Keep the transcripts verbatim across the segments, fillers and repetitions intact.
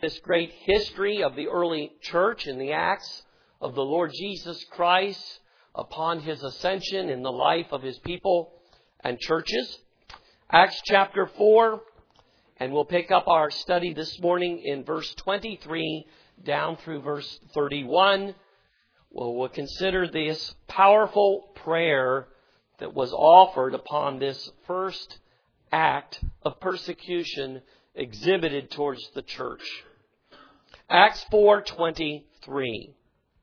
This great history of the early church in the Acts of the Lord Jesus Christ upon His ascension in the life of His people and churches. Acts chapter four, and we'll pick up our study this morning in verse twenty-three down through verse thirty-one. Well, we'll consider this powerful prayer that was offered upon this first act of persecution exhibited towards the church. Acts four twenty-three.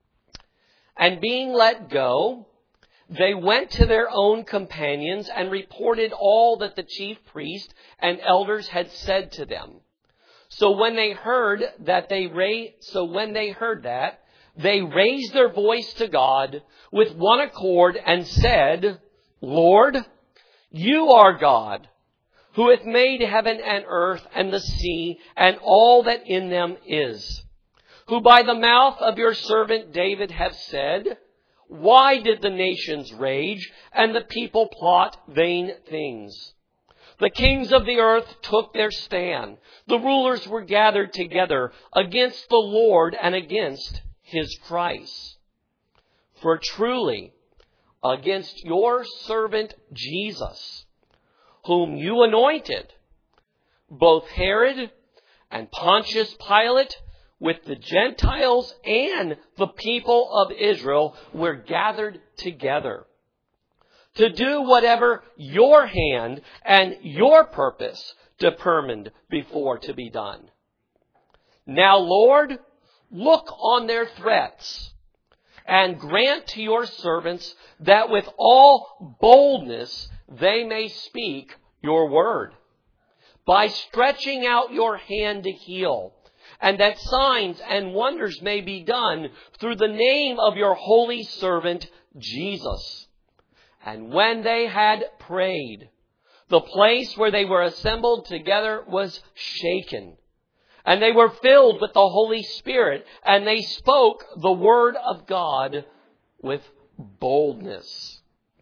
And being let go, they went to their own companions and reported all that the chief priest and elders had said to them. So when they heard that they ra- so when they heard that, they raised their voice to God with one accord and said, Lord, you are God, who hath made heaven and earth and the sea and all that in them is, who by the mouth of your servant David have said, why did the nations rage and the people plot vain things? The kings of the earth took their stand. The rulers were gathered together against the Lord and against His Christ. For truly, against your servant Jesus, whom you anointed, both Herod and Pontius Pilate, with the Gentiles and the people of Israel, were gathered together to do whatever your hand and your purpose determined before to be done. Now, Lord, look on their threats and grant to your servants that with all boldness they may speak your word, by stretching out your hand to heal, and that signs and wonders may be done through the name of your holy servant Jesus. And when they had prayed, the place where they were assembled together was shaken, and they were filled with the Holy Spirit, and they spoke the word of God with boldness.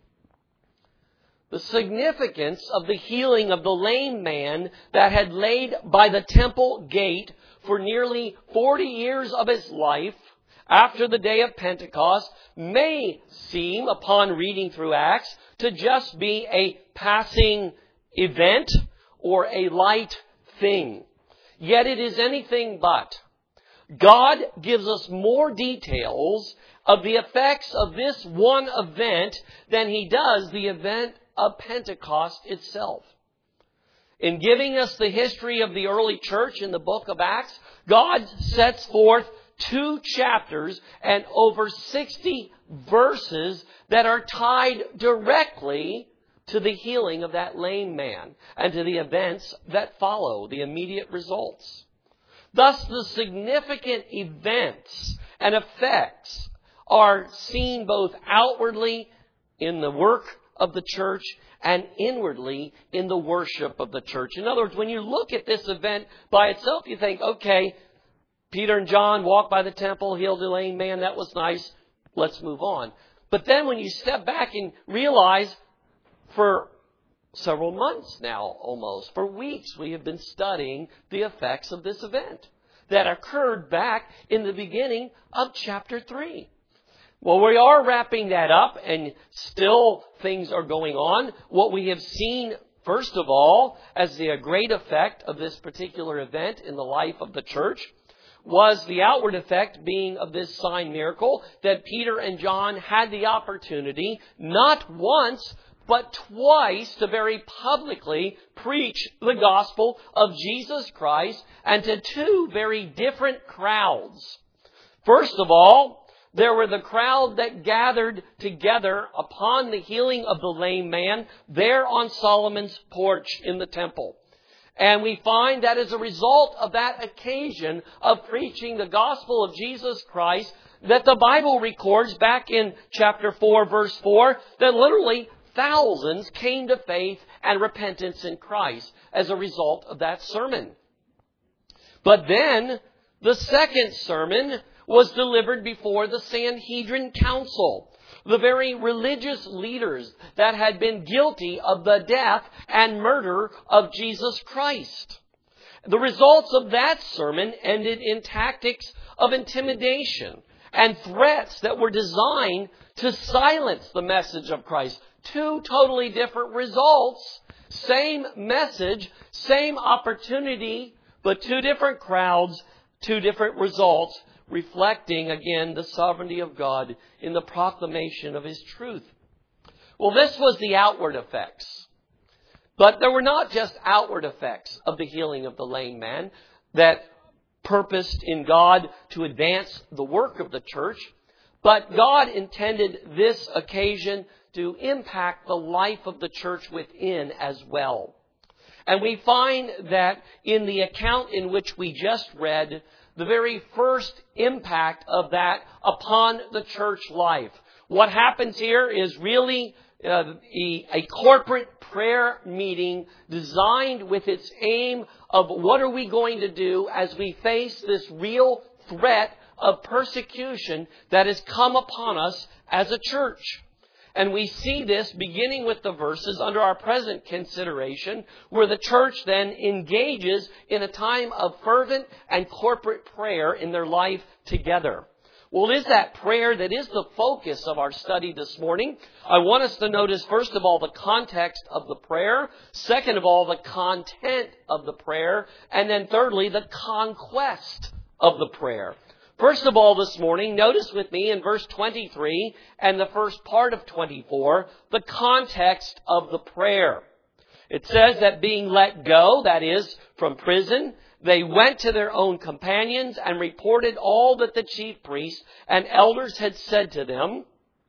The significance of the healing of the lame man that had laid by the temple gate for nearly forty years of his life after the day of Pentecost may seem, upon reading through Acts, to just be a passing event or a light thing. Yet it is anything but. God gives us more details of the effects of this one event than He does the event of Pentecost itself. In giving us the history of the early church in the book of Acts, God sets forth two chapters and over sixty verses that are tied directly to the healing of that lame man and to the events that follow, the immediate results. Thus, the significant events and effects are seen both outwardly in the work of the church and inwardly in the worship of the church. In other words, when you look at this event by itself, you think, okay, Peter and John walked by the temple, healed a lame man, that was nice, let's move on. But then when you step back and realize for several months now, almost, for weeks, we have been studying the effects of this event that occurred back in the beginning of chapter three. Well, we are wrapping that up, and still things are going on. What we have seen, first of all, as the great effect of this particular event in the life of the church was the outward effect being of this sign miracle that Peter and John had the opportunity, not once, but twice, to very publicly preach the gospel of Jesus Christ and to two very different crowds. First of all, there were the crowd that gathered together upon the healing of the lame man there on Solomon's porch in the temple. And we find that as a result of that occasion of preaching the gospel of Jesus Christ, that the Bible records back in chapter four, verse four, that literally thousands came to faith and repentance in Christ as a result of that sermon. But then the second sermon was delivered before the Sanhedrin Council, the very religious leaders that had been guilty of the death and murder of Jesus Christ. The results of that sermon ended in tactics of intimidation and threats that were designed to silence the message of Christ. Two totally different results. Same message, same opportunity, but two different crowds, two different results, reflecting, again, the sovereignty of God in the proclamation of His truth. Well, this was the outward effects. But there were not just outward effects of the healing of the lame man that purposed in God to advance the work of the church, but God intended this occasion to impact the life of the church within as well. And we find that in the account in which we just read, the very first impact of that upon the church life. What happens here is really uh, a, a corporate prayer meeting designed with its aim of what are we going to do as we face this real threat of persecution that has come upon us as a church. And we see this beginning with the verses under our present consideration, where the church then engages in a time of fervent and corporate prayer in their life together. Well, it is that prayer that is the focus of our study this morning. I want us to notice, first of all, the context of the prayer. Second of all, the content of the prayer. And then thirdly, the conquest of the prayer. First of all, this morning, notice with me in verse twenty-three and the first part of twenty-four, the context of the prayer. It says that being let go, that is, from prison, they went to their own companions and reported all that the chief priests and elders had said to them.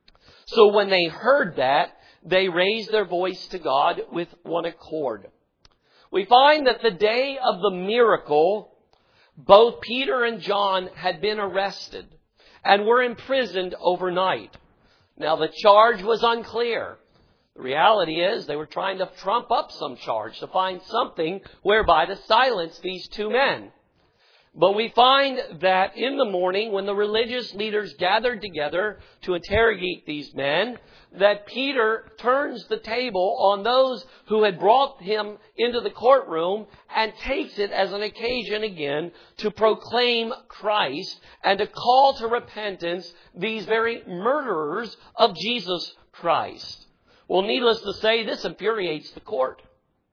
So when they heard that, they raised their voice to God with one accord. We find that the day of the miracle, both Peter and John had been arrested and were imprisoned overnight. Now, the charge was unclear. The reality is they were trying to trump up some charge to find something whereby to silence these two men. But we find that in the morning, when the religious leaders gathered together to interrogate these men, that Peter turns the table on those who had brought him into the courtroom and takes it as an occasion again to proclaim Christ and to call to repentance these very murderers of Jesus Christ. Well, needless to say, this infuriates the court.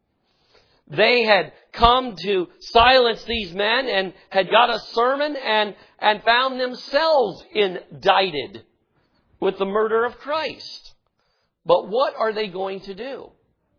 They had come to silence these men and had got a sermon and, and found themselves indicted with the murder of Christ. But what are they going to do?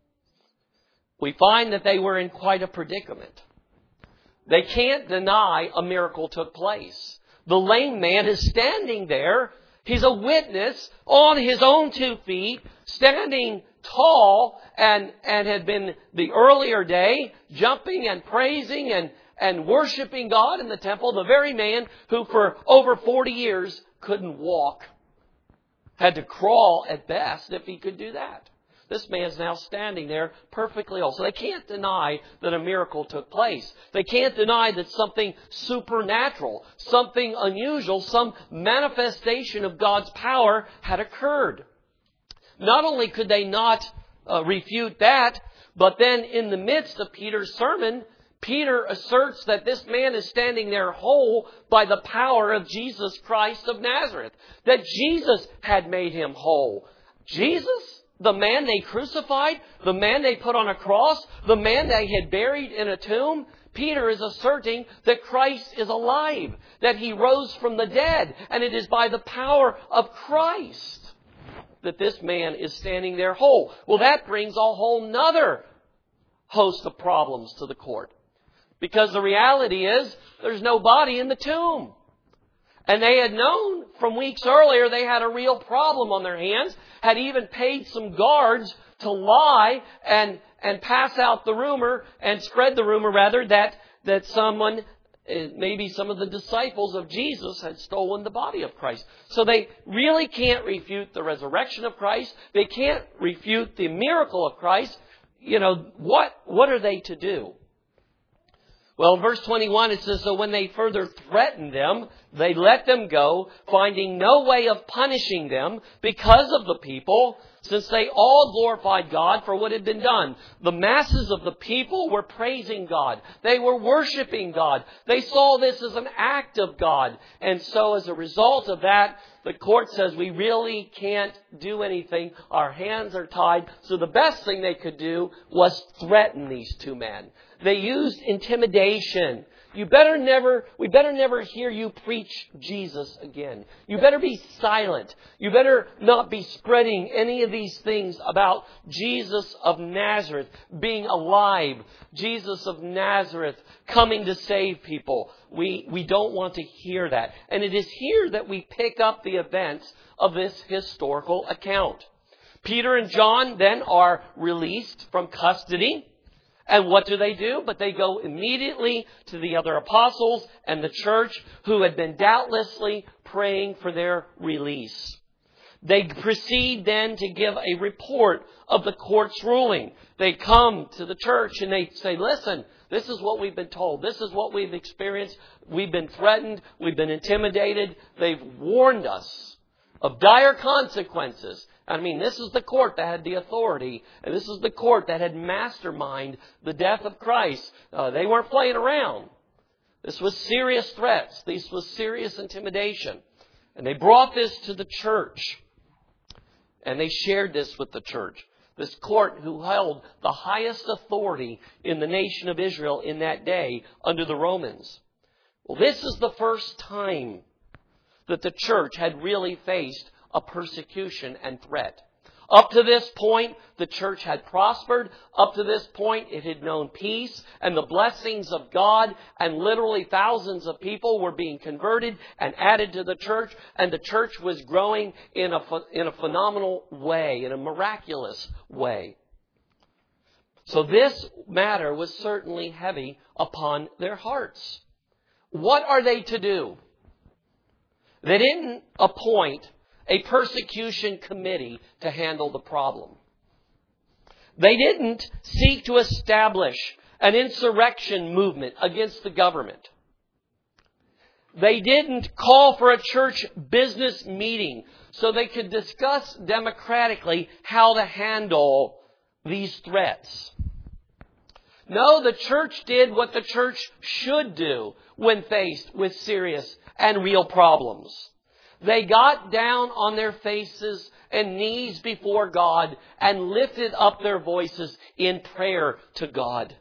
We find that they were in quite a predicament. They can't deny a miracle took place. The lame man is standing there. He's a witness on his own two feet, standing tall, and, and had been the earlier day jumping and praising and, and worshiping God in the temple. The very man who for over forty years couldn't walk. Had to crawl at best if he could do that. This man's now standing there perfectly whole. So they can't deny that a miracle took place. They can't deny that something supernatural, something unusual, some manifestation of God's power had occurred. Not only could they not uh, refute that, but then in the midst of Peter's sermon, Peter asserts that this man is standing there whole by the power of Jesus Christ of Nazareth. That Jesus had made him whole. Jesus? The man they crucified? The man they put on a cross? The man they had buried in a tomb? Peter is asserting that Christ is alive. That He rose from the dead. And it is by the power of Christ that this man is standing there whole. Well, that brings a whole nother host of problems to the court. Because the reality is, there's no body in the tomb. And they had known from weeks earlier they had a real problem on their hands, had even paid some guards to lie and, and pass out the rumor, and spread the rumor rather, that, that someone, maybe some of the disciples of Jesus, had stolen the body of Christ. So they really can't refute the resurrection of Christ. They can't refute the miracle of Christ. You know, what, what are they to do? Well, in verse twenty-one, it says, so when they further threatened them, they let them go, finding no way of punishing them because of the people, since they all glorified God for what had been done. The masses of the people were praising God. They were worshiping God. They saw this as an act of God. And so as a result of that, the court says we really can't do anything. Our hands are tied. So the best thing they could do was threaten these two men. They used intimidation. You better never, we better never hear you preach Jesus again. You better be silent. You better not be spreading any of these things about Jesus of Nazareth being alive. Jesus of Nazareth coming to save people. We, we don't want to hear that. And it is here that we pick up the events of this historical account. Peter and John then are released from custody. And what do they do? But they go immediately to the other apostles and the church who had been doubtlessly praying for their release. They proceed then to give a report of the court's ruling. They come to the church and they say, listen, this is what we've been told. This is what we've experienced. We've been threatened. We've been intimidated. They've warned us of dire consequences. I mean, this is the court that had the authority, and this is the court that had masterminded the death of Christ. Uh, they weren't playing around. This was serious threats. This was serious intimidation. And they brought this to the church, and they shared this with the church. This court who held the highest authority in the nation of Israel in that day under the Romans. Well, this is the first time that the church had really faced a persecution and threat. Up to this point, the church had prospered. Up to this point, it had known peace and the blessings of God, and literally thousands of people were being converted and added to the church, and the church was growing in a, in a phenomenal way, in a miraculous way. So this matter was certainly heavy upon their hearts. What are they to do? They didn't appoint a persecution committee to handle the problem. They didn't seek to establish an insurrection movement against the government. They didn't call for a church business meeting so they could discuss democratically how to handle these threats. No, the church did what the church should do when faced with serious and real problems. They got down on their faces and knees before God and lifted up their voices in prayer to God.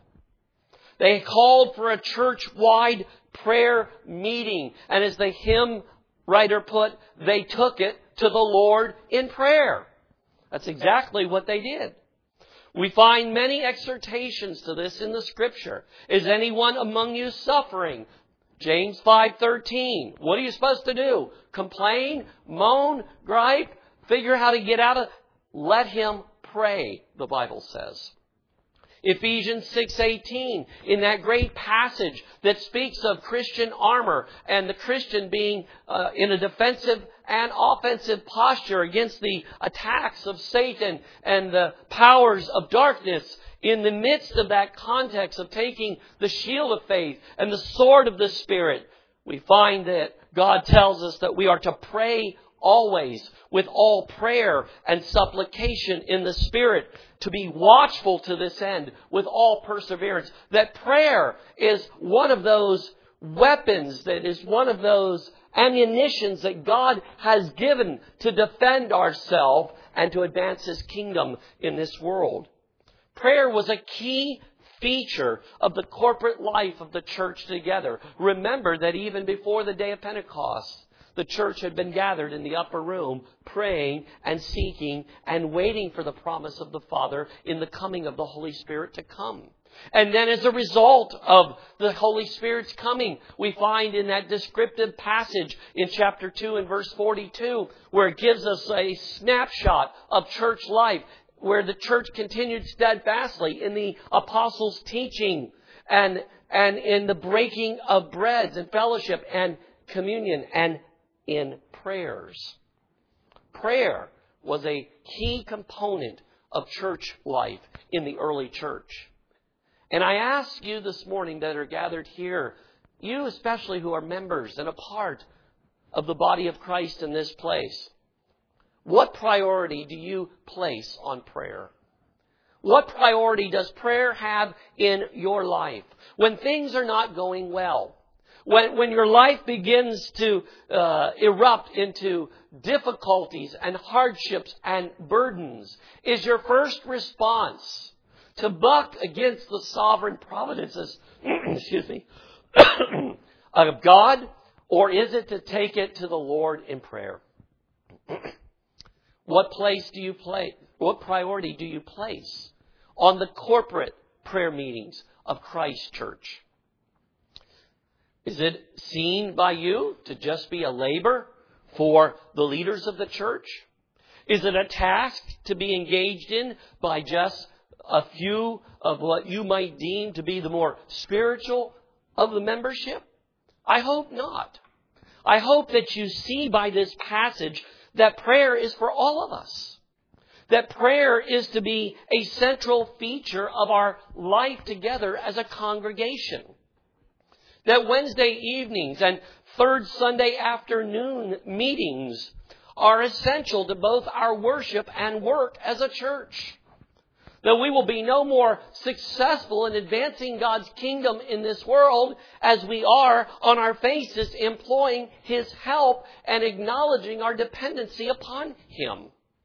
They called for a church-wide prayer meeting. And as the hymn writer put, they took it to the Lord in prayer. That's exactly what they did. We find many exhortations to this in the Scripture. Is anyone among you suffering? James five thirteen. What are you supposed to do? Complain, moan, gripe, figure how to get out of it? Let him pray, the Bible says. Ephesians six eighteen, in that great passage that speaks of Christian armor and the Christian being uh, in a defensive and offensive posture against the attacks of Satan and the powers of darkness. In the midst of that context of taking the shield of faith and the sword of the Spirit, we find that God tells us that we are to pray always with all prayer and supplication in the Spirit, to be watchful to this end with all perseverance. That prayer is one of those weapons, that is one of those ammunitions that God has given to defend ourselves and to advance His kingdom in this world. Prayer was a key feature of the corporate life of the church together. Remember that even before the day of Pentecost, the church had been gathered in the upper room, praying and seeking and waiting for the promise of the Father in the coming of the Holy Spirit to come. And then as a result of the Holy Spirit's coming, we find in that descriptive passage in chapter two and verse forty-two, where it gives us a snapshot of church life, where the church continued steadfastly in the apostles' teaching and, and in the breaking of breads and fellowship and communion and in prayers. Prayer was a key component of church life in the early church. And I ask you this morning that are gathered here, you especially who are members and a part of the body of Christ in this place, what priority do you place on prayer? What priority does prayer have in your life when things are not going well? When, when your life begins to uh, erupt into difficulties and hardships and burdens, is your first response to buck against the sovereign providences, excuse me, of God, or is it to take it to the Lord in prayer? What place do you place? What priority do you place on the corporate prayer meetings of Christ Church? Is it seen by you to just be a labor for the leaders of the church? Is it a task to be engaged in by just a few of what you might deem to be the more spiritual of the membership? I hope not. I hope that you see by this passage that prayer is for all of us. That prayer is to be a central feature of our life together as a congregation. That Wednesday evenings and third Sunday afternoon meetings are essential to both our worship and work as a church. That we will be no more successful in advancing God's kingdom in this world as we are on our faces employing His help and acknowledging our dependency upon Him.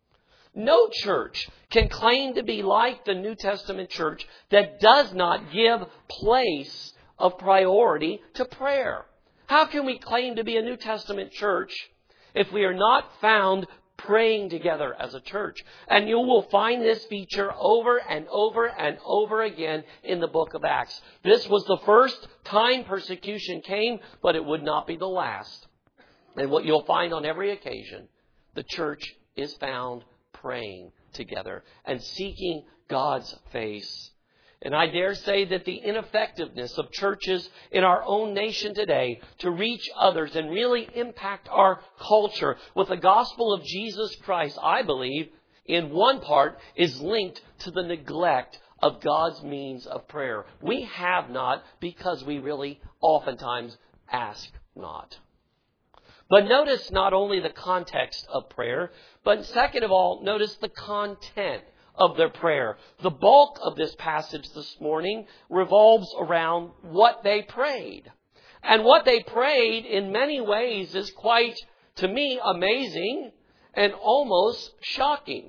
No church can claim to be like the New Testament church that does not give place of priority to prayer. How can we claim to be a New Testament church if we are not found praying together as a church? And you will find this feature over and over and over again in the book of Acts. This was the first time persecution came, but it would not be the last. And what you'll find on every occasion, the church is found praying together and seeking God's face. And I dare say that the ineffectiveness of churches in our own nation today to reach others and really impact our culture with the gospel of Jesus Christ, I believe, in one part is linked to the neglect of God's means of prayer. We have not because we really oftentimes ask not. But notice not only the context of prayer, but second of all, notice the content of their prayer. The bulk of this passage this morning revolves around what they prayed. And what they prayed in many ways is quite, to me, amazing and almost shocking.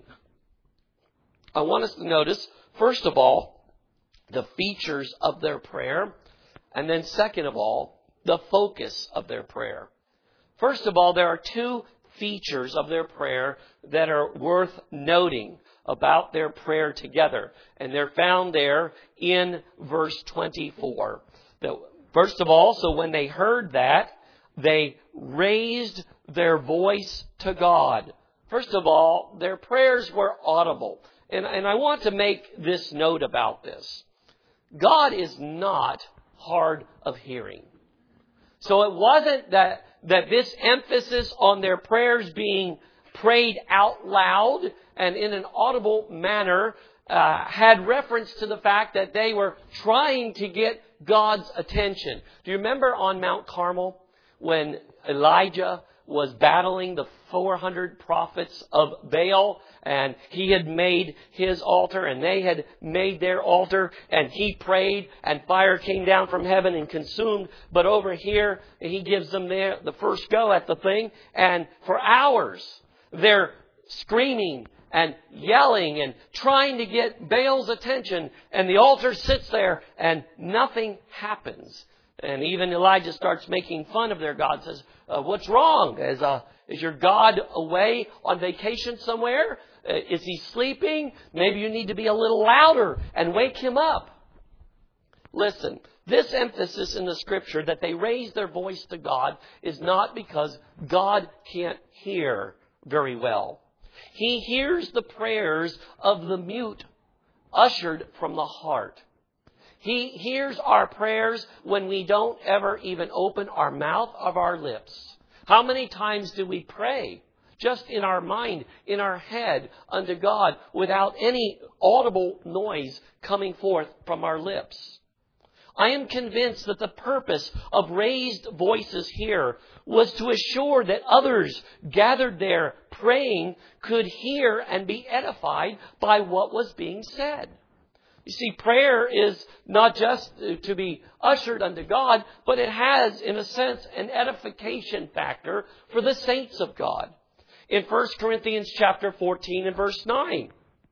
I want us to notice, first of all, the features of their prayer, and then second of all, the focus of their prayer. First of all, there are two features of their prayer that are worth noting about their prayer together. And they're found there in verse twenty-four. First of all, so when they heard that, they raised their voice to God. First of all, their prayers were audible. And, and I want to make this note about this. God is not hard of hearing. So it wasn't that, that this emphasis on their prayers being prayed out loud and in an audible manner uh, had reference to the fact that they were trying to get God's attention. Do you remember on Mount Carmel when Elijah was battling the four hundred prophets of Baal, and he had made his altar and they had made their altar, and he prayed and fire came down from heaven and consumed. But over here, he gives them their, the first go at the thing, and for hours they're screaming and yelling and trying to get Baal's attention, and the altar sits there and nothing happens. And even Elijah starts making fun of their God, says, uh, what's wrong? Is, uh, is your God away on vacation somewhere? Uh, is he sleeping? Maybe you need to be a little louder and wake him up. Listen, this emphasis in the Scripture that they raise their voice to God is not because God can't hear very well. He hears the prayers of the mute, ushered from the heart. He hears our prayers when we don't ever even open our mouth of our lips. How many times do we pray just in our mind, in our head, unto God, without any audible noise coming forth from our lips. I am convinced that the purpose of raised voices here was to assure that others gathered there praying could hear and be edified by what was being said. You see, prayer is not just to be ushered unto God, but it has, in a sense, an edification factor for the saints of God. In First Corinthians chapter fourteen and verse nine,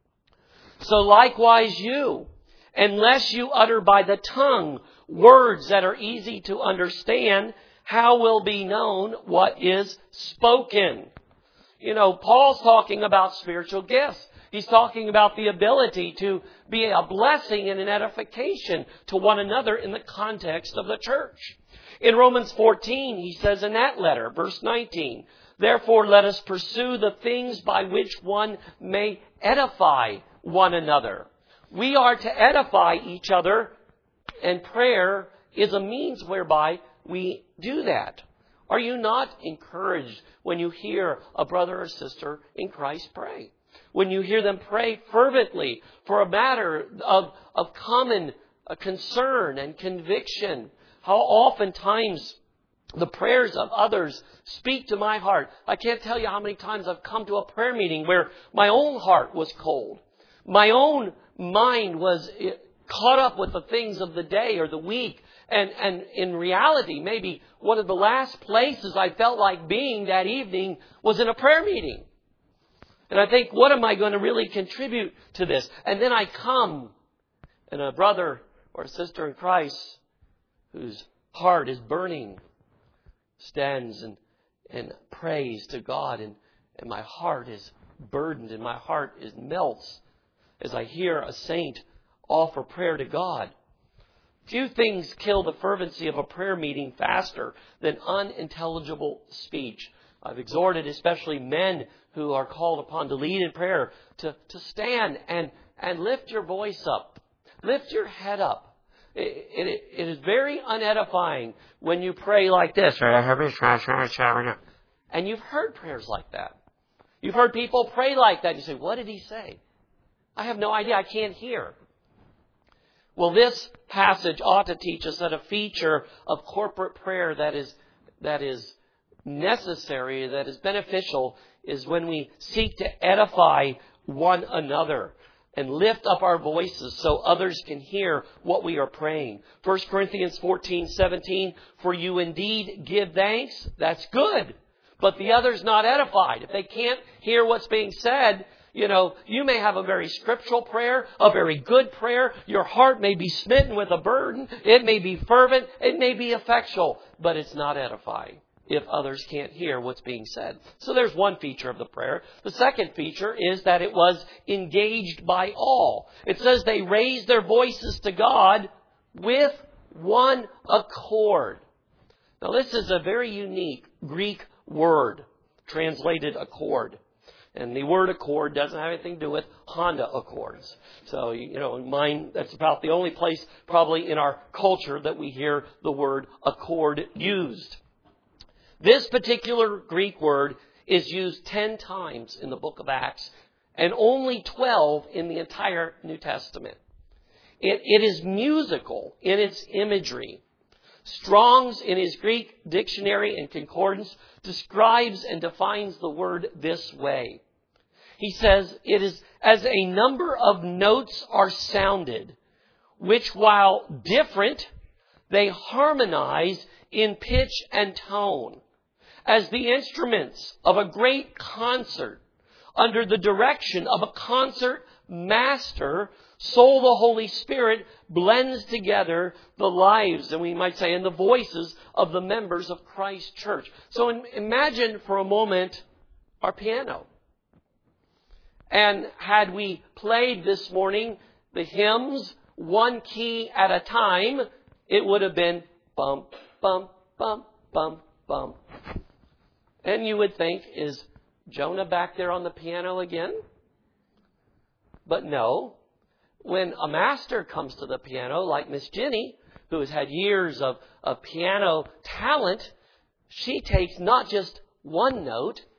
so likewise you, unless you utter by the tongue words that are easy to understand, how will be known what is spoken? You know, Paul's talking about spiritual gifts. He's talking about the ability to be a blessing and an edification to one another in the context of the church. In Romans fourteen, he says in that letter, verse nineteen, therefore let us pursue the things by which one may edify one another. We are to edify each other, and prayer is a means whereby we do that. Are you not encouraged when you hear a brother or sister in Christ pray? When you hear them pray fervently for a matter of, of common uh, concern and conviction, how oftentimes the prayers of others speak to my heart. I can't tell you how many times I've come to a prayer meeting where my own heart was cold. My own mind was caught up with the things of the day or the week. And, and in reality, maybe one of the last places I felt like being that evening was in a prayer meeting. And I think, what am I going to really contribute to this? And then I come, and a brother or a sister in Christ whose heart is burning stands and, and prays to God. And, and my heart is burdened and my heart is melts as I hear a saint offer prayer to God. Few things kill the fervency of a prayer meeting faster than unintelligible speech. I've exhorted especially men who are called upon to lead in prayer to, to stand and, and lift your voice up. Lift your head up. It, it, it is very unedifying when you pray like this. And you've heard prayers like that. You've heard people pray like that. You say, what did he say? I have no idea. I can't hear. Well, this passage ought to teach us that a feature of corporate prayer that is that is necessary, that is beneficial, is when we seek to edify one another and lift up our voices so others can hear what we are praying. First Corinthians fourteen seventeen, for you indeed give thanks, that's good, but the other's not edified. If they can't hear what's being said, you know, you may have a very scriptural prayer, a very good prayer. Your heart may be smitten with a burden. It may be fervent. It may be effectual, but it's not edifying if others can't hear what's being said. So there's one feature of the prayer. The second feature is that it was engaged by all. It says they raised their voices to God with one accord. Now this is a very unique Greek word, translated accord. And the word accord doesn't have anything to do with Honda Accords. So, you know, in mine, that's about the only place probably in our culture that we hear the word accord used. This particular Greek word is used ten times in the book of Acts and only twelve in the entire New Testament. It, it is musical in its imagery. Strong's, in his Greek dictionary and concordance, describes and defines the word this way. He says, it is as a number of notes are sounded, which while different, they harmonize in pitch and tone, as the instruments of a great concert under the direction of a concert master, so the Holy Spirit blends together the lives, and we might say, and the voices of the members of Christ's church. So in, imagine for a moment our piano. And had we played this morning the hymns one key at a time, it would have been bum, bum, bum, bum, bum. And you would think, is Jonah back there on the piano again? But no. When a master comes to the piano, like Miss Jenny, who has had years of, of piano talent, she takes not just one note,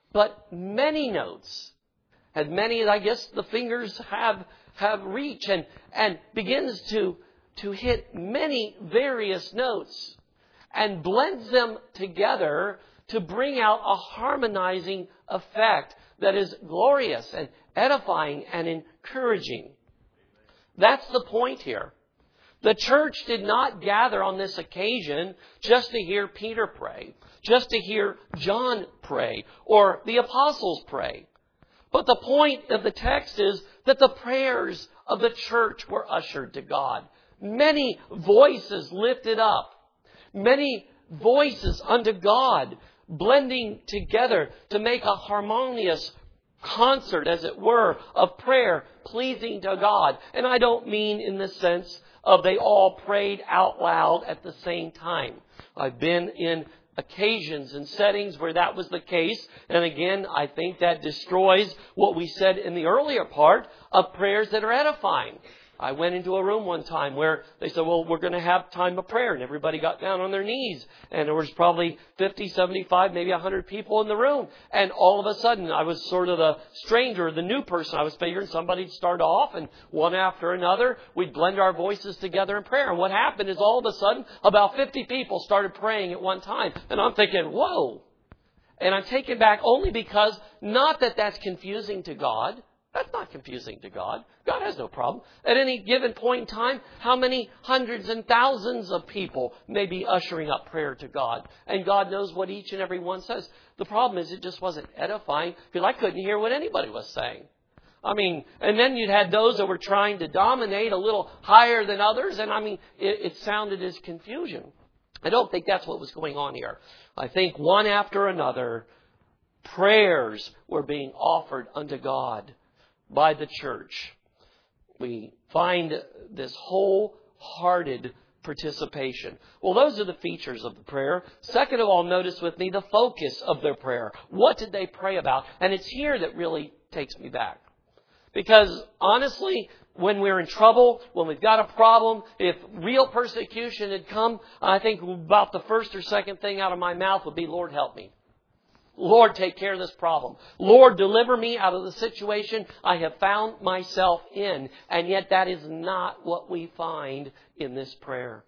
but many notes. As many as I guess the fingers have have reach, and, and begins to, to hit many various notes and blends them together to bring out a harmonizing effect that is glorious and edifying and encouraging. That's the point here. The church did not gather on this occasion just to hear Peter pray, just to hear John pray, or the apostles pray. But the point of the text is that the prayers of the church were ushered to God. Many voices lifted up. Many voices unto God, blending together to make a harmonious concert, as it were, of prayer pleasing to God. And I don't mean in the sense of they all prayed out loud at the same time. I've been in occasions and settings where that was the case. And again, I think that destroys what we said in the earlier part of prayers that are edifying. I went into a room one time where they said, well, we're going to have time of prayer. And everybody got down on their knees. And there was probably fifty, seventy-five, maybe one hundred people in the room. And all of a sudden, I was sort of the stranger, the new person. I was figuring somebody'd start off, and one after another, we'd blend our voices together in prayer. And what happened is all of a sudden, about fifty people started praying at one time. And I'm thinking, whoa. And I'm taken back only because, not that that's confusing to God. That's not confusing to God. God has no problem. At any given point in time, how many hundreds and thousands of people may be ushering up prayer to God? And God knows what each and every one says. The problem is it just wasn't edifying, because I couldn't hear what anybody was saying. I mean, and then you'd had those that were trying to dominate a little higher than others. And I mean, it, it sounded as confusion. I don't think that's what was going on here. I think one after another, prayers were being offered unto God by the church. We find this wholehearted participation. Well, those are the features of the prayer. Second of all, notice with me the focus of their prayer. What did they pray about? And it's here that really takes me back. Because honestly, when we're in trouble, when we've got a problem, if real persecution had come, I think about the first or second thing out of my mouth would be, Lord, help me. Lord, take care of this problem. Lord, deliver me out of the situation I have found myself in. And yet that is not what we find in this prayer.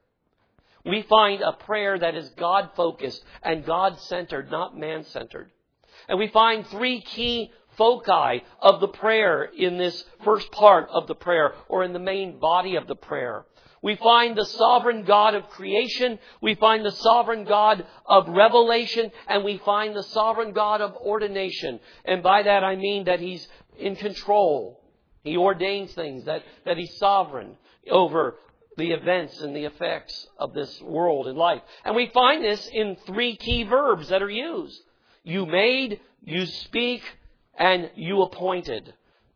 We find a prayer that is God-focused and God-centered, not man-centered. And we find three key foci of the prayer in this first part of the prayer, or in the main body of the prayer. We find the sovereign God of creation, we find the sovereign God of revelation, and we find the sovereign God of ordination. And by that I mean that He's in control. He ordains things, that, that He's sovereign over the events and the effects of this world and life. And we find this in three key verbs that are used. You made, you speak, and you appointed.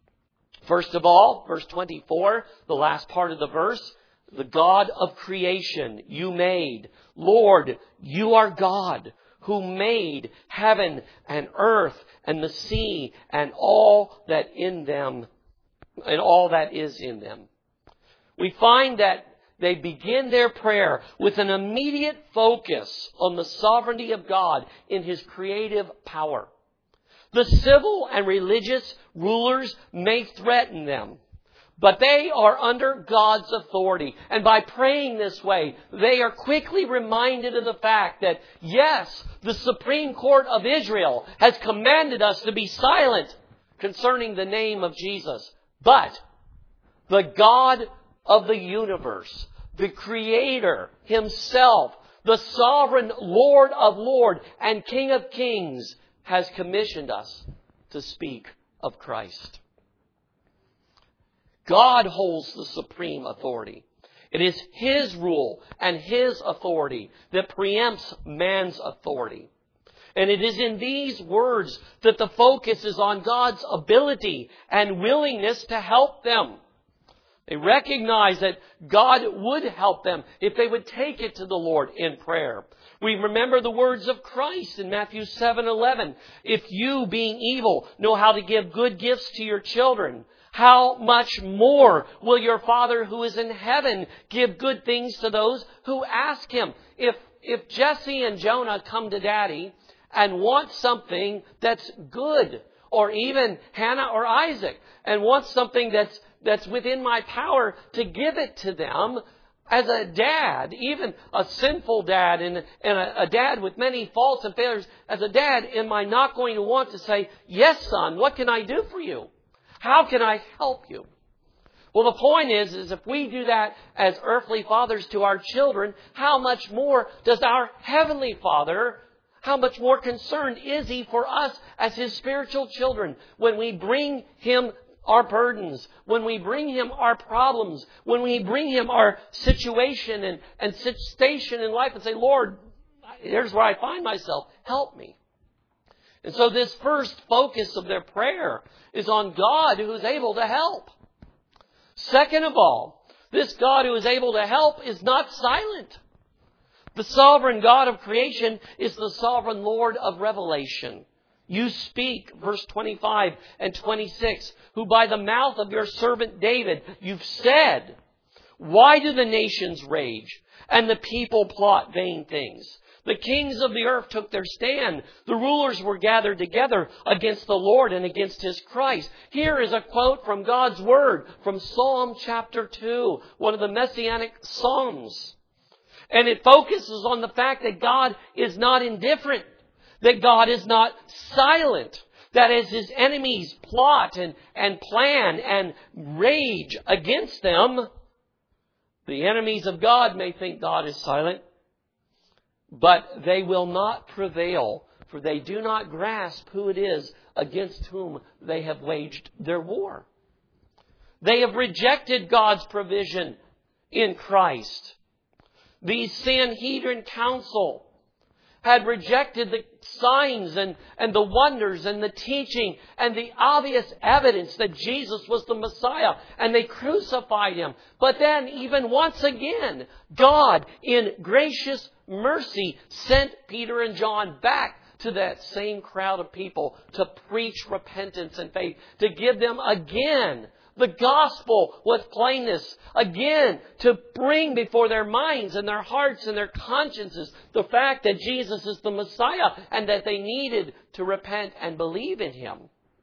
First of all, verse twenty-four, the last part of the verse, the God of creation, you made. Lord, you are God who made heaven and earth and the sea and all that in them, and all that is in them. We find that they begin their prayer with an immediate focus on the sovereignty of God in His creative power. The civil and religious rulers may threaten them, but they are under God's authority. And by praying this way, they are quickly reminded of the fact that, yes, the Supreme Court of Israel has commanded us to be silent concerning the name of Jesus. But the God of the universe, the Creator Himself, the sovereign Lord of Lords and King of Kings, has commissioned us to speak of Christ. God holds the supreme authority. It is His rule and His authority that preempts man's authority. And it is in these words that the focus is on God's ability and willingness to help them. They recognize that God would help them if they would take it to the Lord in prayer. We remember the words of Christ in Matthew seven eleven. If you, being evil, know how to give good gifts to your children, how much more will your Father who is in heaven give good things to those who ask Him? If, if Jesse and Jonah come to Daddy and want something that's good, or even Hannah or Isaac, and want something that's that's within my power to give it to them. As a dad, even a sinful dad and, and a, a dad with many faults and failures, as a dad, am I not going to want to say, yes, son, what can I do for you? How can I help you? Well, the point is, is if we do that as earthly fathers to our children, how much more does our Heavenly Father, how much more concerned is He for us as His spiritual children when we bring Him our burdens, when we bring Him our problems, when we bring Him our situation and, and station in life and say, Lord, here's where I find myself. Help me. And so this first focus of their prayer is on God who is able to help. Second of all, this God who is able to help is not silent. The sovereign God of creation is the sovereign Lord of revelation. You speak, verse twenty-five and twenty-six, who by the mouth of your servant David, you've said, why do the nations rage and the people plot vain things? The kings of the earth took their stand. The rulers were gathered together against the Lord and against His Christ. Here is a quote from God's Word from Psalm chapter two, one of the Messianic Psalms. And it focuses on the fact that God is not indifferent. That God is not silent. That as His enemies plot and, and plan and rage against them, the enemies of God may think God is silent, but they will not prevail, for they do not grasp who it is against whom they have waged their war. They have rejected God's provision in Christ. The Sanhedrin Council had rejected the signs and, and the wonders and the teaching and the obvious evidence that Jesus was the Messiah, and they crucified Him. But then, even once again, God, in gracious mercy, sent Peter and John back to that same crowd of people to preach repentance and faith, to give them again the gospel with plainness, again to bring before their minds and their hearts and their consciences the fact that Jesus is the Messiah and that they needed to repent and believe in Him.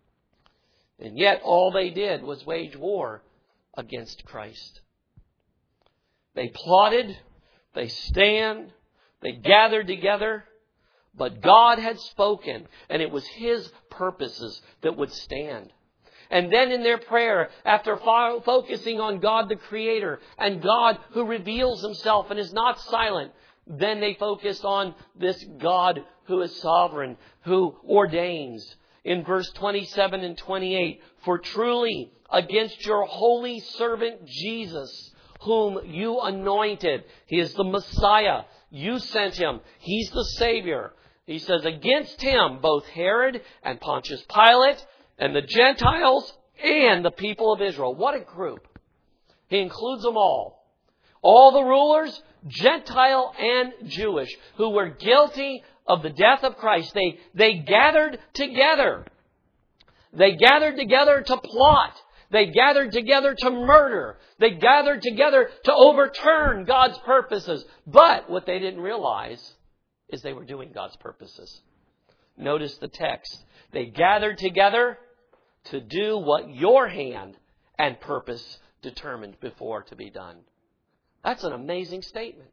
And yet all they did was wage war against Christ. They plotted, they stand, they gathered together, but God had spoken, and it was His purposes that would stand. And then in their prayer, after fo- focusing on God the Creator and God who reveals Himself and is not silent, then they focused on this God who is sovereign, who ordains. In verse twenty-seven and twenty-eight, for truly against your holy servant Jesus, whom you anointed, He is the Messiah, you sent Him, He's the Savior. He says, against Him, both Herod and Pontius Pilate and the Gentiles and the people of Israel. What a group. He includes them all. All the rulers, Gentile and Jewish, who were guilty of the death of Christ. They, they gathered together. They gathered together to plot. They gathered together to murder. They gathered together to overturn God's purposes. But what they didn't realize is they were doing God's purposes. Notice the text. They gathered together to do what your hand and purpose determined before to be done. That's an amazing statement.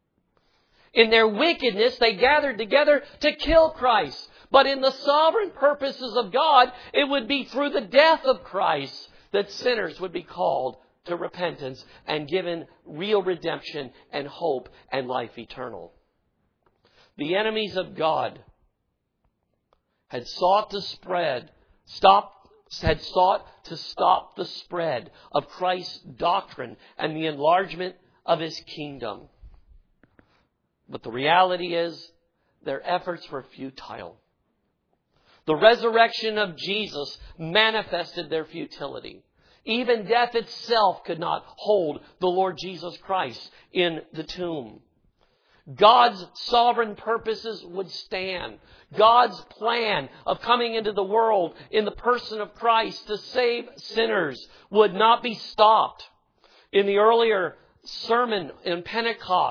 In their wickedness, they gathered together to kill Christ. But in the sovereign purposes of God, it would be through the death of Christ that sinners would be called to repentance and given real redemption and hope and life eternal. The enemies of God had sought to spread, stop, had sought to stop the spread of Christ's doctrine and the enlargement of His kingdom. But the reality is, their efforts were futile. The resurrection of Jesus manifested their futility. Even death itself could not hold the Lord Jesus Christ in the tomb. God's sovereign purposes would stand. God's plan of coming into the world in the person of Christ to save sinners would not be stopped. In the earlier sermon in Pentecost,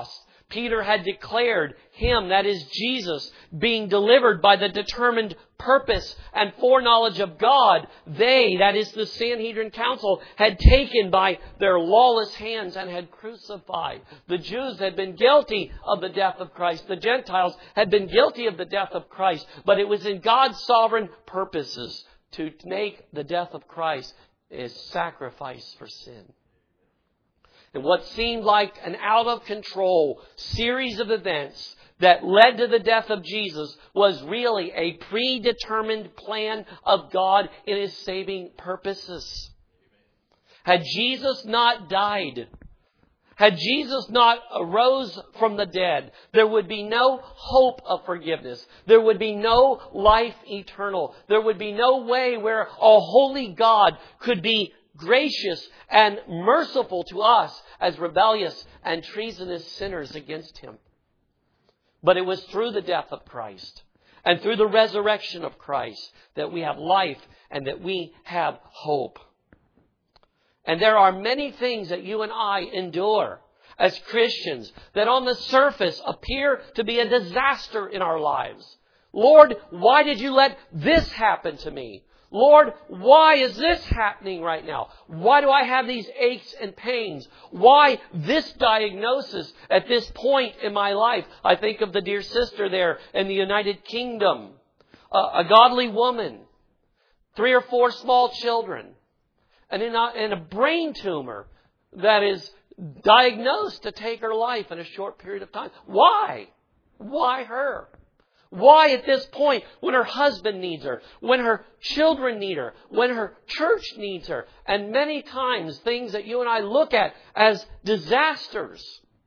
Peter had declared Him, that is Jesus, being delivered by the determined purpose and foreknowledge of God. They, that is the Sanhedrin Council, had taken by their lawless hands and had crucified. The Jews had been guilty of the death of Christ. The Gentiles had been guilty of the death of Christ. But it was in God's sovereign purposes to make the death of Christ a sacrifice for sin. And what seemed like an out-of-control series of events that led to the death of Jesus was really a predetermined plan of God in His saving purposes. Had Jesus not died, had Jesus not arose from the dead, there would be no hope of forgiveness. There would be no life eternal. There would be no way where a holy God could be gracious and merciful to us as rebellious and treasonous sinners against Him. But it was through the death of Christ and through the resurrection of Christ that we have life and that we have hope. And there are many things that you and I endure as Christians that on the surface appear to be a disaster in our lives. Lord, why did you let this happen to me? Lord, why is this happening right now? Why do I have these aches and pains? Why this diagnosis at this point in my life? I think of the dear sister there in the United Kingdom, a, a godly woman, three or four small children, and in a, and a brain tumor that is diagnosed to take her life in a short period of time. Why? Why her? Why at this point, when her husband needs her, when her children need her, when her church needs her, and many times things that you and I look at as disasters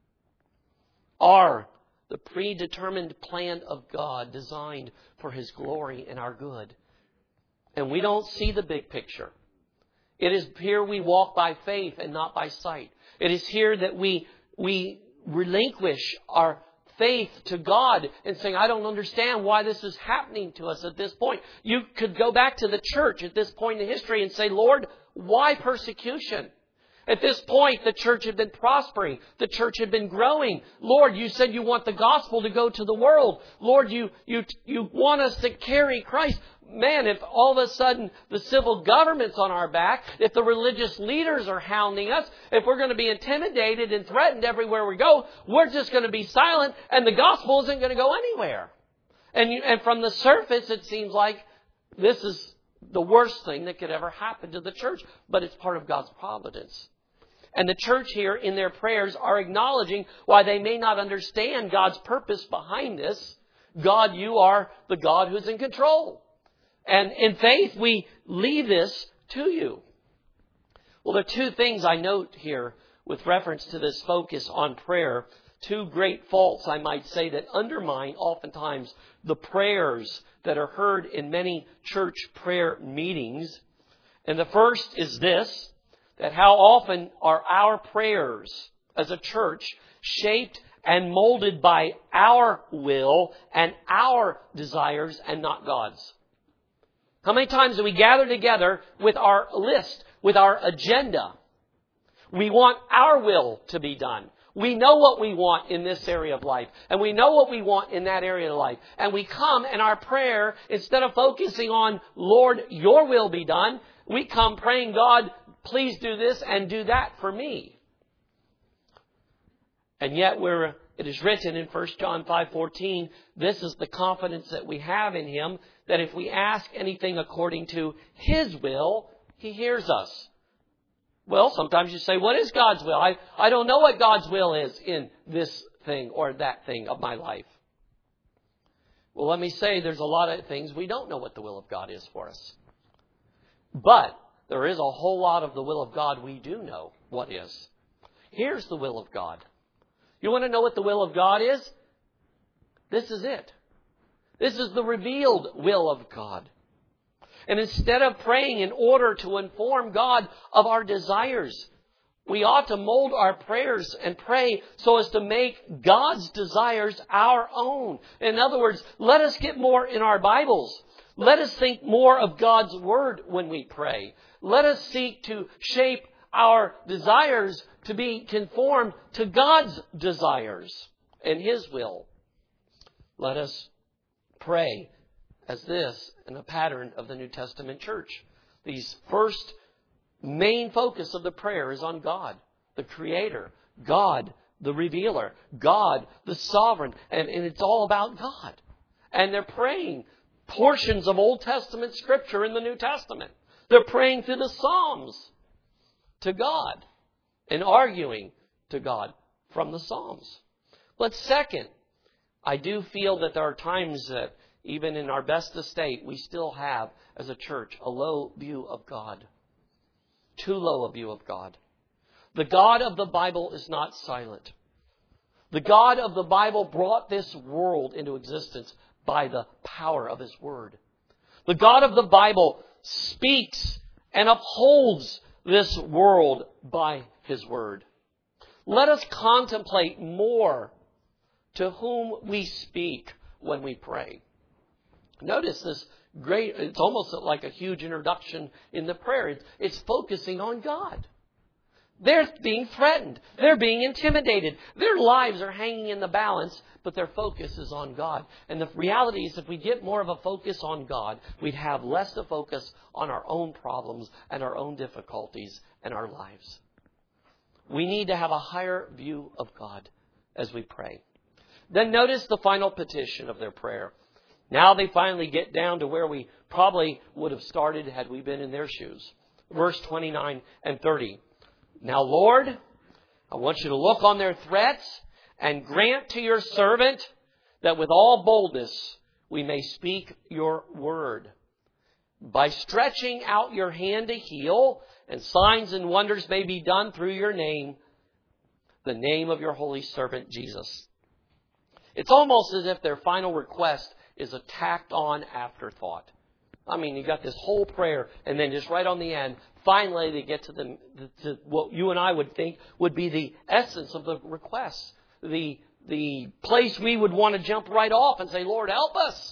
are the predetermined plan of God designed for His glory and our good. And we don't see the big picture. It is here we walk by faith and not by sight. It is here that we, we relinquish our faith to God and saying, I don't understand why this is happening to us at this point. You could go back to the church at this point in history and say, Lord, why persecution? At this point, the church had been prospering. The church had been growing. Lord, you said you want the gospel to go to the world. Lord, you, you, you want us to carry Christ. Man, if all of a sudden the civil government's on our back, if the religious leaders are hounding us, if we're going to be intimidated and threatened everywhere we go, we're just going to be silent and the gospel isn't going to go anywhere. And, you, and from the surface, it seems like this is the worst thing that could ever happen to the church, but it's part of God's providence. And the church here in their prayers are acknowledging why they may not understand God's purpose behind this. God, you are the God who's in control. And in faith, we leave this to you. Well, there are two things I note here with reference to this focus on prayer. Two great faults, I might say, that undermine oftentimes the prayers that are heard in many church prayer meetings. And the first is this, that how often are our prayers as a church shaped and molded by our will and our desires and not God's? How many times do we gather together with our list, with our agenda? We want our will to be done. We know what we want in this area of life, and we know what we want in that area of life. And we come and our prayer, instead of focusing on, Lord, your will be done, we come praying, God, please do this and do that for me. And yet we're, it is written in First John five fourteen, this is the confidence that we have in Him, that if we ask anything according to His will, He hears us. Well, sometimes you say, what is God's will? I, I don't know what God's will is in this thing or that thing of my life. Well, let me say there's a lot of things we don't know what the will of God is for us. But there is a whole lot of the will of God we do know what is. Here's the will of God. You want to know what the will of God is? This is it. This is the revealed will of God. And instead of praying in order to inform God of our desires, we ought to mold our prayers and pray so as to make God's desires our own. In other words, let us get more in our Bibles. Let us think more of God's Word when we pray. Let us seek to shape our desires to be conformed to God's desires. and His will. Let us pray as this in a pattern of the New Testament church. These first main focus of the prayer is on God, the Creator, God, the Revealer, God, the Sovereign, and, and it's all about God. And they're praying portions of Old Testament Scripture in the New Testament. They're praying through the Psalms to God and arguing to God from the Psalms. But second, I do feel that there are times that even in our best estate, we still have, as a church, a low view of God. Too low a view of God. The God of the Bible is not silent. The God of the Bible brought this world into existence by the power of His Word. The God of the Bible speaks and upholds this world by His Word. Let us contemplate more to whom we speak when we pray. Notice this great, it's almost like a huge introduction in the prayer. It's, it's focusing on God. They're being threatened. They're being intimidated. Their lives are hanging in the balance, but their focus is on God. And the reality is, if we get more of a focus on God, we'd have less to focus on our own problems and our own difficulties and our lives. We need to have a higher view of God as we pray. Then notice the final petition of their prayer. Now they finally get down to where we probably would have started had we been in their shoes. Verse twenty-nine and thirty. Now, Lord, I want you to look on their threats and grant to your servant that with all boldness we may speak your word. By stretching out your hand to heal, and signs and wonders may be done through your name, the name of your holy servant Jesus. It's almost as if their final request is a tacked on afterthought. I mean, you got this whole prayer, and then just right on the end, finally they get to, the, to what you and I would think would be the essence of the request. The, the place we would want to jump right off and say, Lord, help us.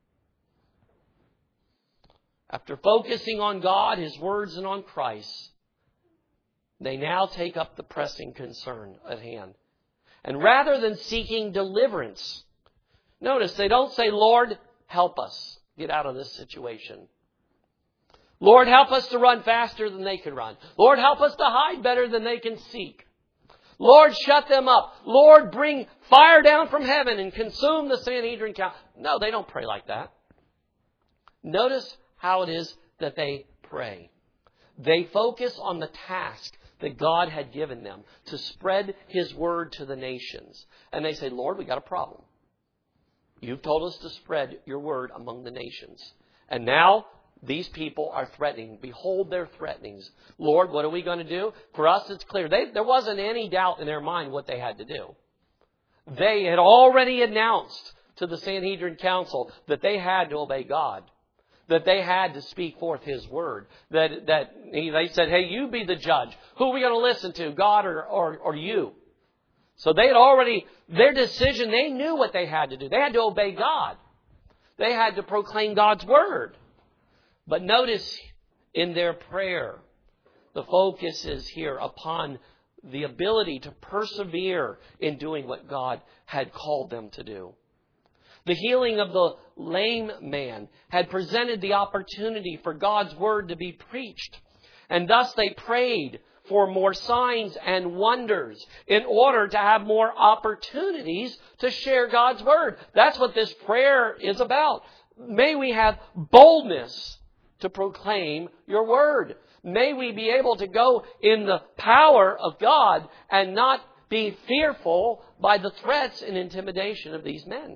After focusing on God, His words, and on Christ, they now take up the pressing concern at hand. And rather than seeking deliverance, notice they don't say, Lord, help us get out of this situation. Lord, help us to run faster than they can run. Lord, help us to hide better than they can seek. Lord, shut them up. Lord, bring fire down from heaven and consume the Sanhedrin council. No, they don't pray like that. Notice how it is that they pray. They focus on the task that God had given them to spread His word to the nations. And they say, Lord, we got a problem. You've told us to spread your word among the nations. And now these people are threatening. Behold their threatenings. Lord, what are we going to do? For us, it's clear. They, there wasn't any doubt in their mind what they had to do. They had already announced to the Sanhedrin council that they had to obey God. That they had to speak forth His word. That, that they said, hey, you be the judge. Who are we going to listen to? God or, or, or you? So they had already, their decision, they knew what they had to do. They had to obey God. They had to proclaim God's word. But notice in their prayer, the focus is here upon the ability to persevere in doing what God had called them to do. The healing of the lame man had presented the opportunity for God's word to be preached. And thus they prayed for more signs and wonders in order to have more opportunities to share God's word. That's what this prayer is about. May we have boldness to proclaim your word. May we be able to go in the power of God and not be fearful by the threats and intimidation of these men.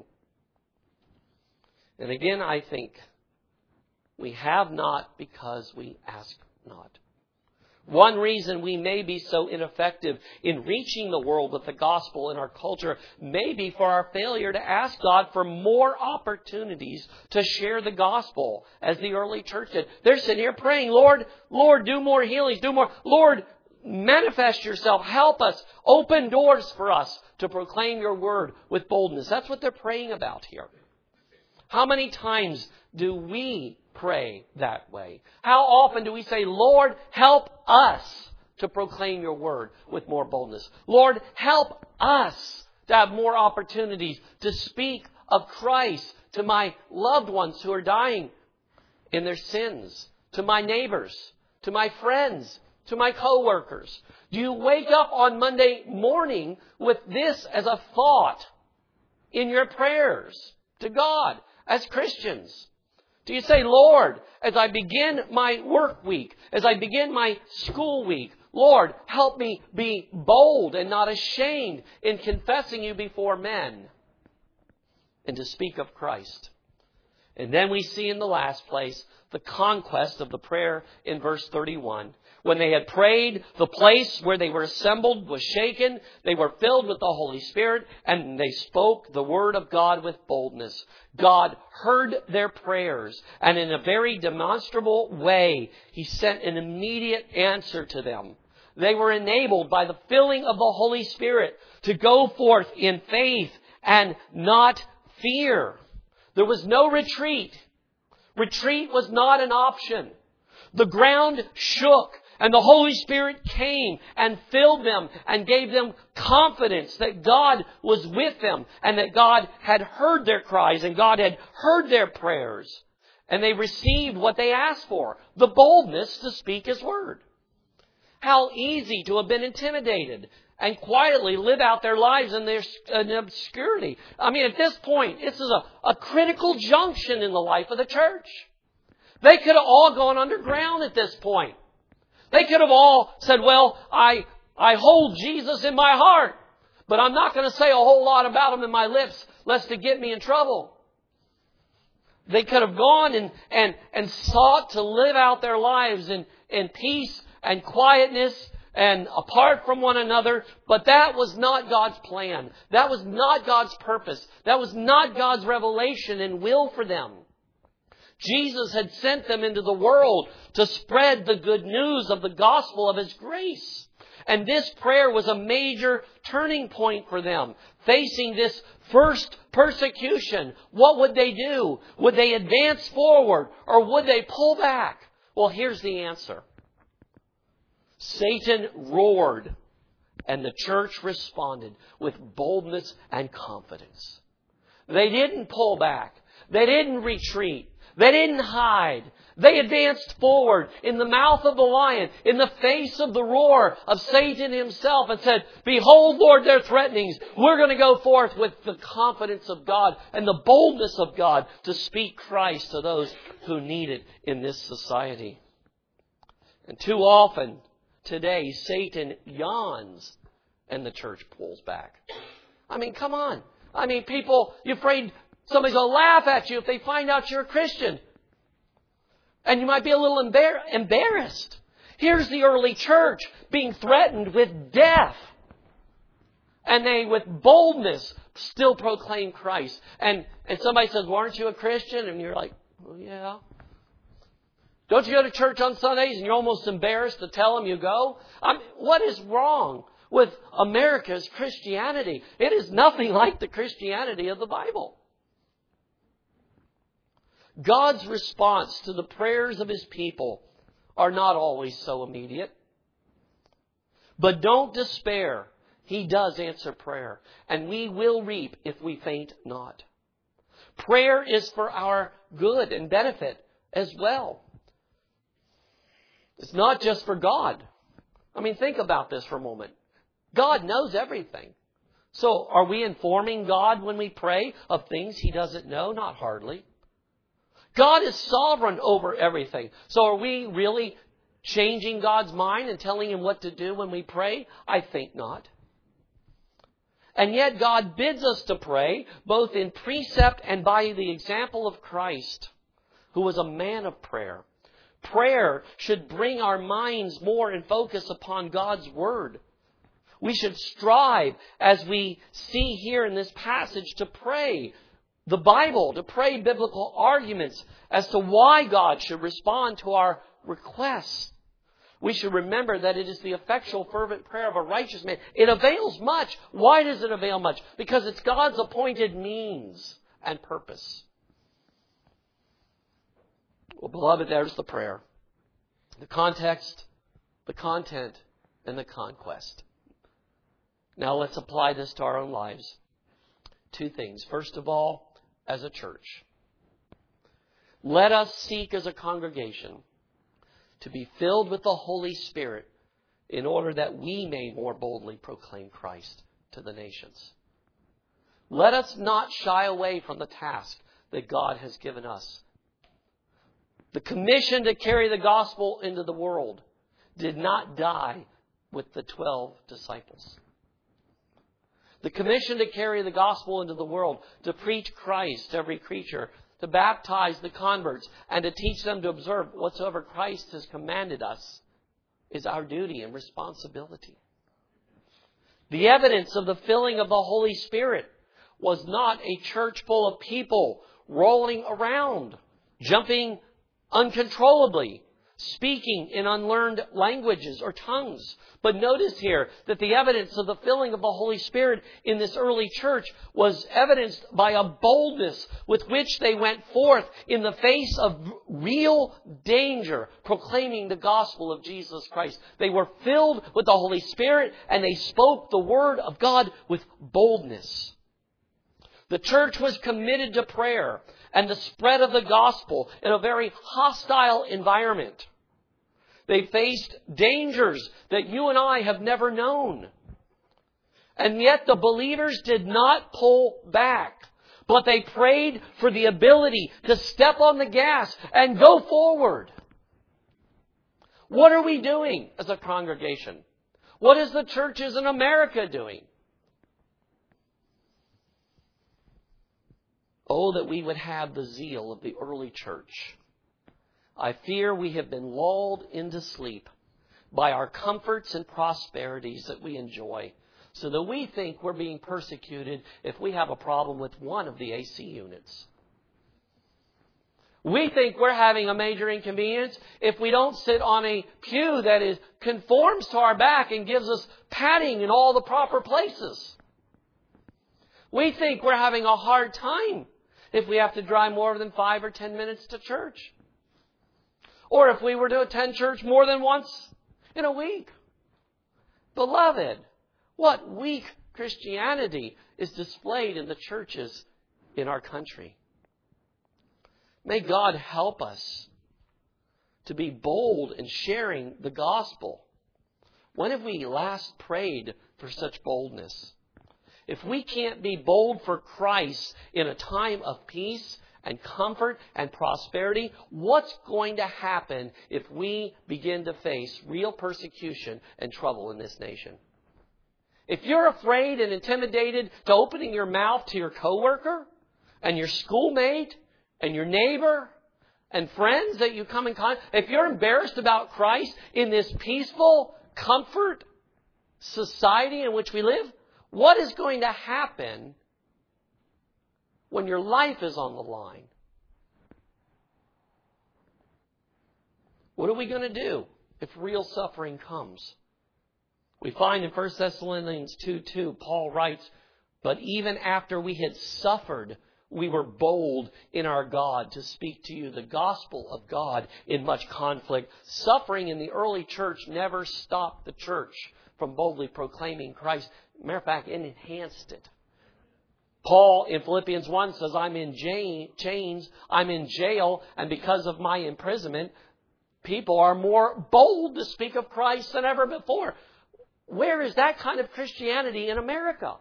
And again, I think we have not because we ask not. One reason we may be so ineffective in reaching the world with the gospel in our culture may be for our failure to ask God for more opportunities to share the gospel, as the early church did. They're sitting here praying, Lord, Lord, do more healings, do more. Lord, manifest yourself. Help us. Open doors for us to proclaim your word with boldness. That's what they're praying about here. How many times do we pray that way? How often do we say, Lord, help us to proclaim your word with more boldness? Lord, help us to have more opportunities to speak of Christ to my loved ones who are dying in their sins, to my neighbors, to my friends, to my coworkers? Do you wake up on Monday morning with this as a thought in your prayers to God as Christians? Do you say, Lord, as I begin my work week, as I begin my school week, Lord, help me be bold and not ashamed in confessing you before men and to speak of Christ? And then we see in the last place the conquest of the prayer in verse thirty-one. When they had prayed, the place where they were assembled was shaken. They were filled with the Holy Spirit, and they spoke the word of God with boldness. God heard their prayers, and in a very demonstrable way, He sent an immediate answer to them. They were enabled by the filling of the Holy Spirit to go forth in faith and not fear. There was no retreat. Retreat was not an option. The ground shook, and the Holy Spirit came and filled them and gave them confidence that God was with them and that God had heard their cries and God had heard their prayers. And they received what they asked for, the boldness to speak His word. How easy to have been intimidated and quietly live out their lives in their in obscurity. I mean, at this point, this is a, a critical junction in the life of the church. They could have all gone underground at this point. They could have all said, well, I, I hold Jesus in my heart, but I'm not going to say a whole lot about Him in my lips, lest it get me in trouble. They could have gone and, and, and sought to live out their lives in, in peace and quietness and apart from one another, but that was not God's plan. That was not God's purpose. That was not God's revelation and will for them. Jesus had sent them into the world to spread the good news of the gospel of His grace. And this prayer was a major turning point for them. Facing this first persecution, what would they do? Would they advance forward or would they pull back? Well, here's the answer. Satan roared, and the church responded with boldness and confidence. They didn't pull back. They didn't retreat. They didn't hide. They advanced forward in the mouth of the lion, in the face of the roar of Satan himself, and said, behold, Lord, their threatenings. We're going to go forth with the confidence of God and the boldness of God to speak Christ to those who need it in this society. And too often today, Satan yawns and the church pulls back. I mean, come on. I mean, people, you're afraid somebody's going to laugh at you if they find out you're a Christian. And you might be a little embar- embarrassed. Here's the early church being threatened with death. And they, with boldness, still proclaim Christ. And, and somebody says, well, aren't you a Christian? And you're like, well, yeah. Don't you go to church on Sundays and you're almost embarrassed to tell them you go? I mean, what is wrong with America's Christianity? It is nothing like the Christianity of the Bible. God's response to the prayers of His people are not always so immediate. But don't despair. He does answer prayer. And we will reap if we faint not. Prayer is for our good and benefit as well. It's not just for God. I mean, think about this for a moment. God knows everything. So are we informing God when we pray of things He doesn't know? Not hardly. God is sovereign over everything. So are we really changing God's mind and telling Him what to do when we pray? I think not. And yet God bids us to pray both in precept and by the example of Christ, who was a man of prayer. Prayer should bring our minds more in focus upon God's Word. We should strive, as we see here in this passage, to pray the Bible, to pray biblical arguments as to why God should respond to our requests. We should remember that it is the effectual, fervent prayer of a righteous man. It avails much. Why does it avail much? Because it's God's appointed means and purpose. Well, beloved, there's the prayer. The context, the content, and the conquest. Now let's apply this to our own lives. Two things. First of all, as a church, let us seek as a congregation to be filled with the Holy Spirit in order that we may more boldly proclaim Christ to the nations. Let us not shy away from the task that God has given us. The commission to carry the gospel into the world did not die with the twelve disciples. The commission to carry the gospel into the world, to preach Christ to every creature, to baptize the converts, and to teach them to observe whatsoever Christ has commanded us, is our duty and responsibility. The evidence of the filling of the Holy Spirit was not a church full of people rolling around, jumping uncontrollably, speaking in unlearned languages or tongues. But notice here that the evidence of the filling of the Holy Spirit in this early church was evidenced by a boldness with which they went forth in the face of real danger, proclaiming the gospel of Jesus Christ. They were filled with the Holy Spirit and they spoke the word of God with boldness. The church was committed to prayer and the spread of the gospel in a very hostile environment. They faced dangers that you and I have never known. And yet the believers did not pull back, but they prayed for the ability to step on the gas and go forward. What are we doing as a congregation? What is the churches in America doing? Oh, that we would have the zeal of the early church. I fear we have been lulled into sleep by our comforts and prosperities that we enjoy, so that we think we're being persecuted if we have a problem with one of the A C units. We think we're having a major inconvenience if we don't sit on a pew that is conforms to our back and gives us padding in all the proper places. We think we're having a hard time if we have to drive more than five or ten minutes to church. Or if we were to attend church more than once in a week. Beloved, what weak Christianity is displayed in the churches in our country. May God help us to be bold in sharing the gospel. When have we last prayed for such boldness? If we can't be bold for Christ in a time of peace and comfort and prosperity, what's going to happen if we begin to face real persecution and trouble in this nation? If you're afraid and intimidated to opening your mouth to your coworker and your schoolmate and your neighbor and friends that you come in contact, if you're embarrassed about Christ in this peaceful, comfort society in which we live, what is going to happen when your life is on the line? What are we going to do if real suffering comes? We find in First Thessalonians two two, Paul writes, "But even after we had suffered, we were bold in our God to speak to you the gospel of God in much conflict." Suffering in the early church never stopped the church from boldly proclaiming Christ. Matter of fact, it enhanced it. Paul in Philippians one says, I'm in chains, I'm in jail, and because of my imprisonment, people are more bold to speak of Christ than ever before. Where is that kind of Christianity in America?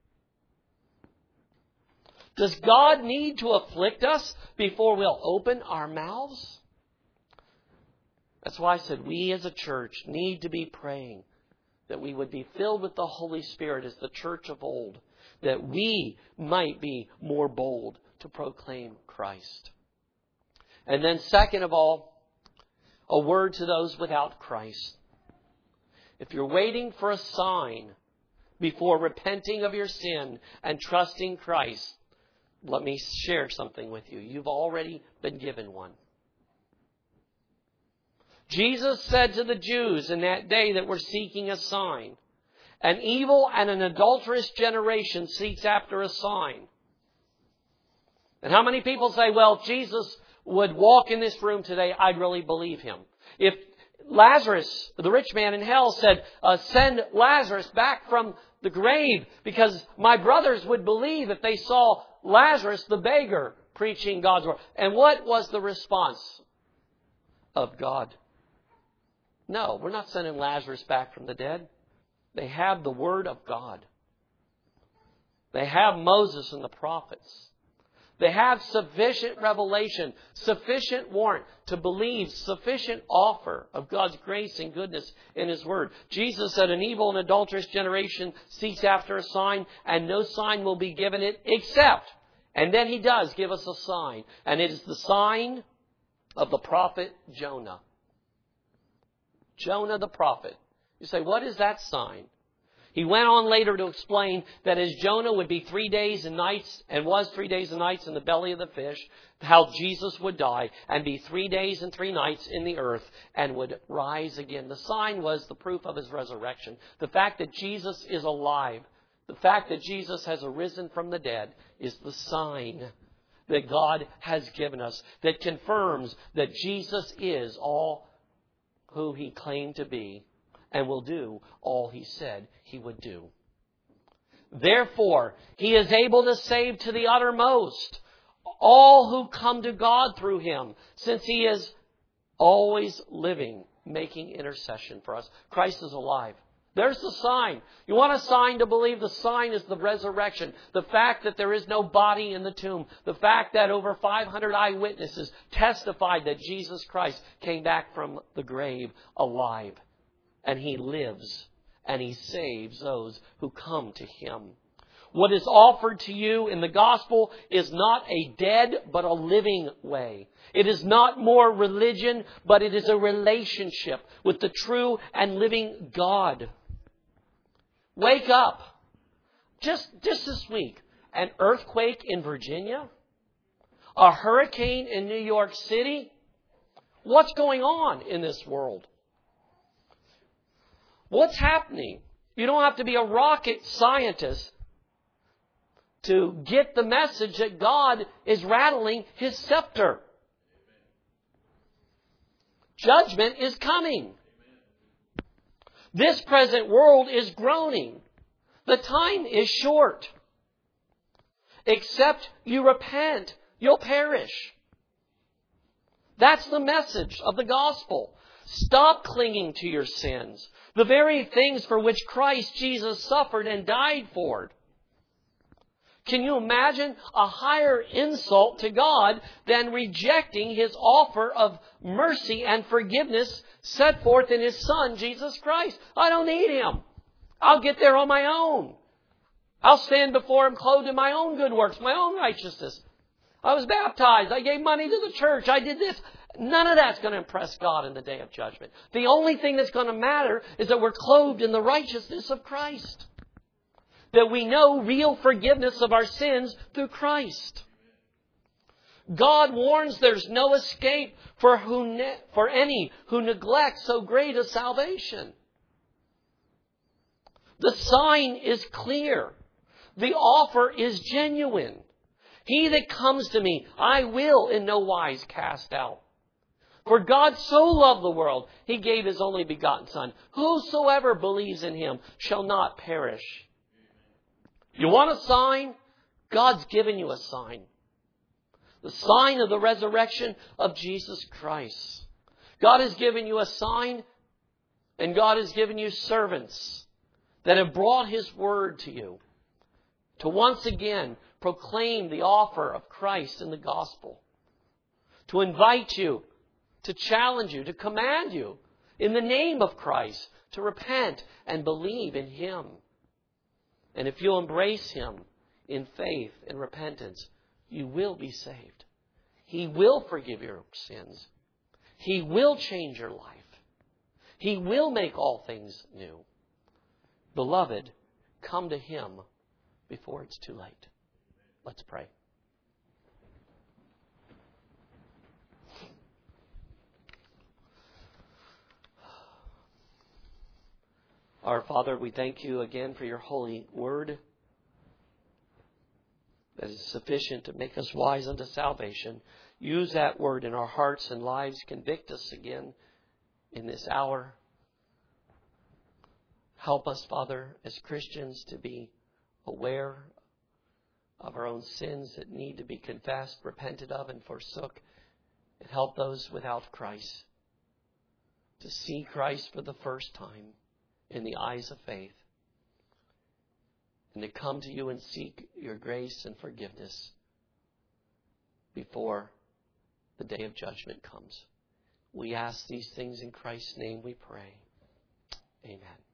Does God need to afflict us before we'll open our mouths? That's why I said we as a church need to be praying that we would be filled with the Holy Spirit as the church of old, that we might be more bold to proclaim Christ. And then second of all, a word to those without Christ. If you're waiting for a sign before repenting of your sin and trusting Christ, let me share something with you. You've already been given one. Jesus said to the Jews in that day that were seeking a sign, an evil and an adulterous generation seeks after a sign. And how many people say, well, if Jesus would walk in this room today, I'd really believe him. If Lazarus, the rich man in hell, said, uh, send Lazarus back from the grave, because my brothers would believe if they saw Lazarus, the beggar, preaching God's word. And what was the response of God? No, we're not sending Lazarus back from the dead. They have the word of God. They have Moses and the prophets. They have sufficient revelation, sufficient warrant to believe, sufficient offer of God's grace and goodness in His Word. Jesus said, an evil and adulterous generation seeks after a sign, and no sign will be given it except, and then He does give us a sign, and it is the sign of the prophet Jonah. Jonah the prophet. You say, what is that sign? He went on later to explain that as Jonah would be three days and nights, and was three days and nights in the belly of the fish, how Jesus would die and be three days and three nights in the earth and would rise again. The sign was the proof of His resurrection. The fact that Jesus is alive, the fact that Jesus has arisen from the dead is the sign that God has given us that confirms that Jesus is all who He claimed to be and will do all He said He would do. Therefore, He is able to save to the uttermost all who come to God through Him, since He is always living, making intercession for us. Christ is alive. There's the sign. You want a sign to believe? The sign is the resurrection. The fact that there is no body in the tomb. The fact that over five hundred eyewitnesses testified that Jesus Christ came back from the grave alive. And He lives, and He saves those who come to Him. What is offered to you in the gospel is not a dead, but a living way. It is not more religion, but it is a relationship with the true and living God. Wake up. Just, just this week, an earthquake in Virginia, a hurricane in New York City. What's going on in this world? What's happening? You don't have to be a rocket scientist to get the message that God is rattling His scepter. Judgment is coming. This present world is groaning. The time is short. Except you repent, you'll perish. That's the message of the gospel. Stop clinging to your sins. The very things for which Christ Jesus suffered and died for. Can you imagine a higher insult to God than rejecting His offer of mercy and forgiveness set forth in His Son, Jesus Christ? I don't need Him. I'll get there on my own. I'll stand before Him clothed in my own good works, my own righteousness. I was baptized. I gave money to the church. I did this. None of that's going to impress God in the day of judgment. The only thing that's going to matter is that we're clothed in the righteousness of Christ. That we know real forgiveness of our sins through Christ. God warns there's no escape for, who ne- for any who neglect so great a salvation. The sign is clear. The offer is genuine. He that comes to me, I will in no wise cast out. For God so loved the world, He gave His only begotten Son. Whosoever believes in Him shall not perish. You want a sign? God's given you a sign. The sign of the resurrection of Jesus Christ. God has given you a sign, and God has given you servants that have brought His word to you to once again proclaim the offer of Christ in the gospel. To invite you, to challenge you, to command you in the name of Christ to repent and believe in Him. And if you'll embrace Him in faith and repentance, you will be saved. He will forgive your sins. He will change your life. He will make all things new. Beloved, come to Him before it's too late. Let's pray. Our Father, we thank You again for Your holy word that is sufficient to make us wise unto salvation. Use that word in our hearts and lives. Convict us again in this hour. Help us, Father, as Christians to be aware of our own sins that need to be confessed, repented of, and forsook. And help those without Christ to see Christ for the first time in the eyes of faith, and to come to you and seek your grace and forgiveness before the day of judgment comes. We ask these things in Christ's name, we pray. Amen.